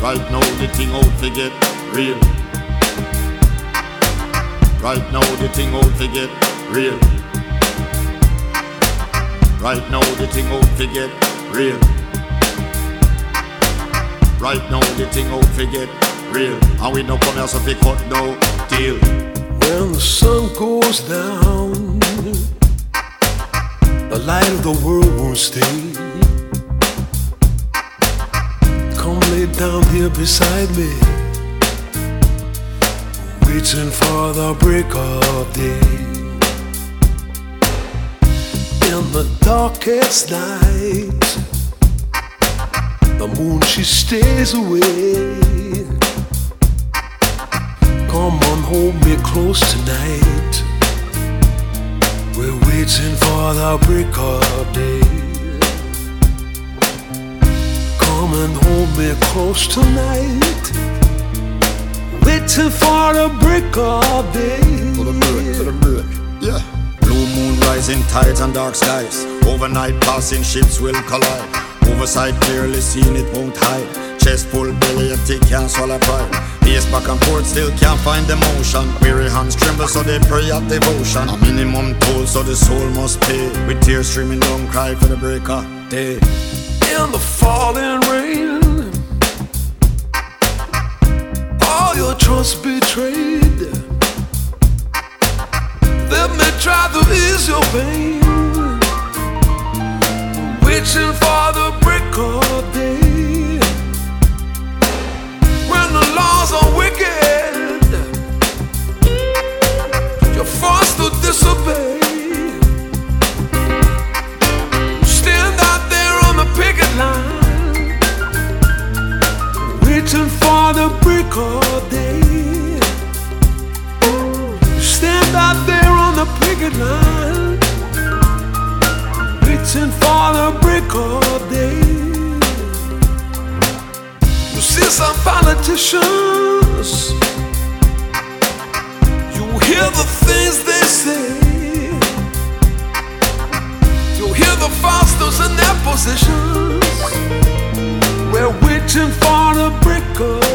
Right now the thing out to get real. Right now the thing out to get real. Right now the thing out to get real. Right now the thing out to get real. And we no come here so fi cut no deal. When the sun goes down, the light of the world won't stay. Come lay down here beside me, waiting for the break of day. In the darkest night, the moon she stays away. Come on, hold me close tonight. We're waiting for the break of day. Come and hold me close tonight. Waiting for the break of day. For the break, yeah. Blue moon rising, tides and dark skies. Overnight passing ships will collide. Oversight clearly seen, it won't hide. Chest full, belly empty, can't swallow pride. Pace back and forth, still can't find emotion. Weary hands tremble, so they pray at devotion. A minimum toll, so the soul must pay. With tears streaming down, cry for the break of day. In the falling rain, all your trust betrayed. Let me try to ease your pain. Waiting for the break of day. When the laws are wicked, you're forced to disobey. Stand out there on the picket line, waiting for the break of day. Stand out there on the picket line, waiting for the break of day. You see some politicians, you hear the things they say. You hear the fraudsters in their positions. We're waiting for the break of